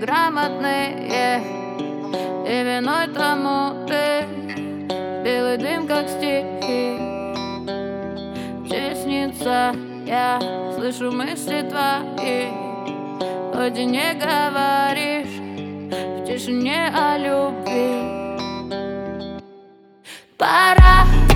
грамотные, и виной тому ты. Белый дым, как стихи, честница. Я слышу мысли твои, хоть и не говоришь в тишине о любви. Пора